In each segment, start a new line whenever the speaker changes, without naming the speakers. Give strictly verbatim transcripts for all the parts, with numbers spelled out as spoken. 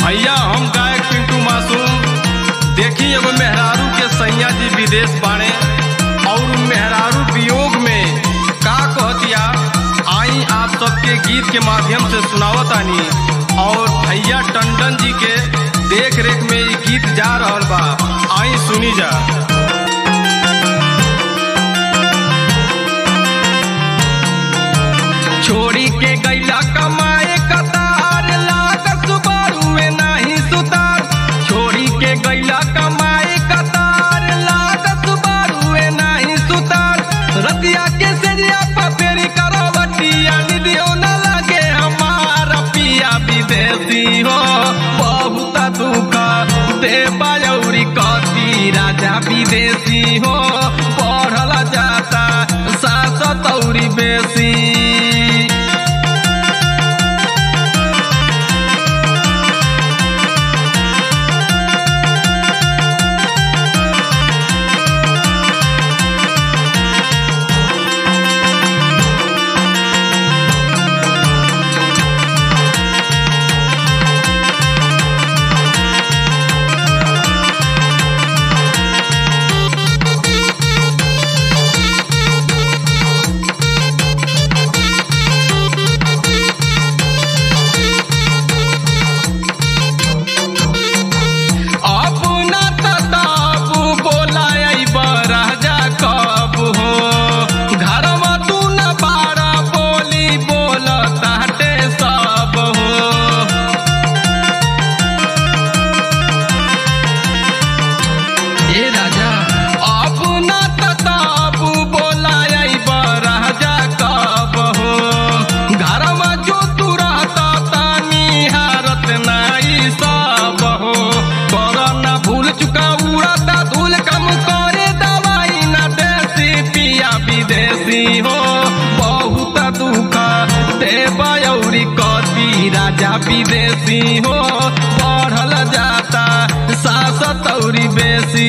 भैया हम गायक पिंटू मासूम। देखी एगो मेहरारू के सैया जी विदेश बाणे और मेहरारू वियोग में का कहतिया, आई आप सबके गीत के माध्यम से सुनावतानी। और भैया टंडन जी के देख रेख में ये गीत जा रहल बा, आई सुनी जा। छोड़ी के गैला कमाए कतार लागत सुबारुए नाही सुतार। छोड़ी के गैला कमाए कतार लागत सुबारुए नाही सुतार। रतिया के सेरिया पपेरी करवटिया निदियो न लगे हमारा पिया विदेशी हो। बहुत दुख दे बायौरी कती राजा विदेशी हो। पढ़ल जाता सास तौरी बेसी। हो बहुत दुख दे बायौरी कती राजा विदेशी हो। बढ़ल जाता सास तौरी बेसी।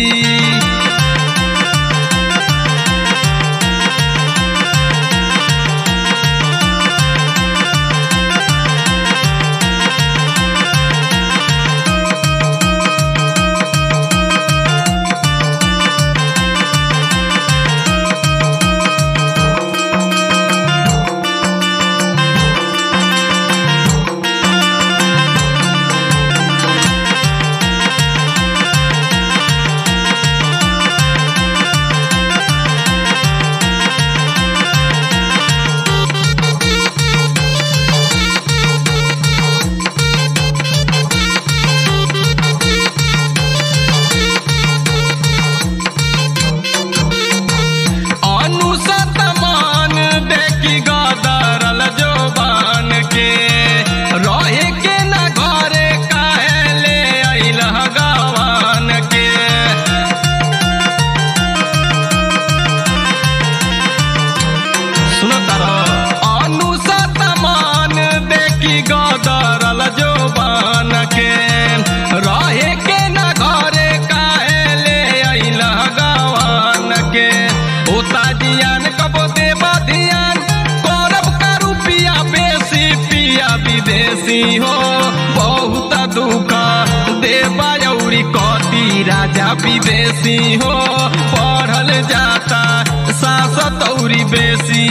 गदरल जो बान के रहे के न घरे काहे ले अइल गवान के। होता जियान कबो देबा ध्यान करब का रुपिया बेसी पिया विदेशी हो। बहुत दुख देबा यौरी कती राजा विदेशी हो। पढ़ल जाता सास तौरी बेसी।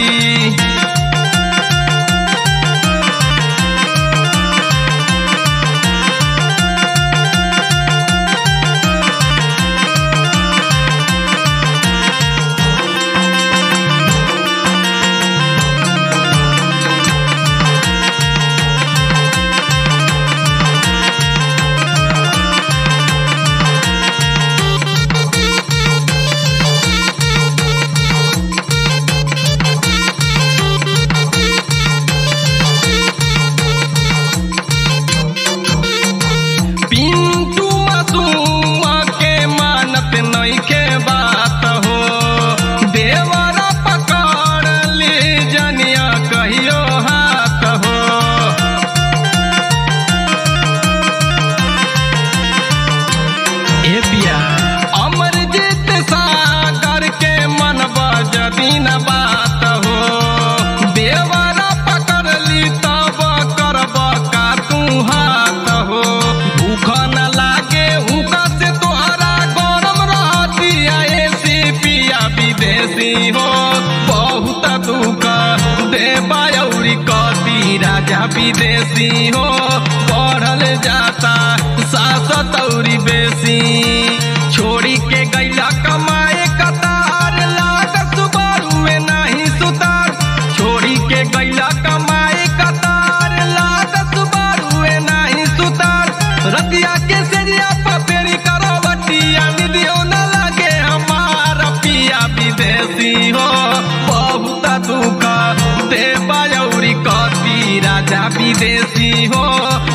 पिंटू मासूम के मानत नहीं के बात हो। देवरा पकड़ ली जनिया कहियो हाथ हो। ए पिया अमरजीत सागर के मन बजदी न बात हो। देवरा पकड़ ली तब करब का तू हाथ हो। राजा विदेशी हो बढ़ल जाता सासत औरी बेसी छोड़ी के गैला कमाए कतार लागत बारुए नहीं सुतार छोड़ी के गैला कमाए कतार लागत बारुए नहीं सुतार रतिया के सेरिया पपेरी करवटिया निदियो न लगे हमारा पिया विदेशी हो बहुत दुख देवा औरी कती राजा विदेशी हो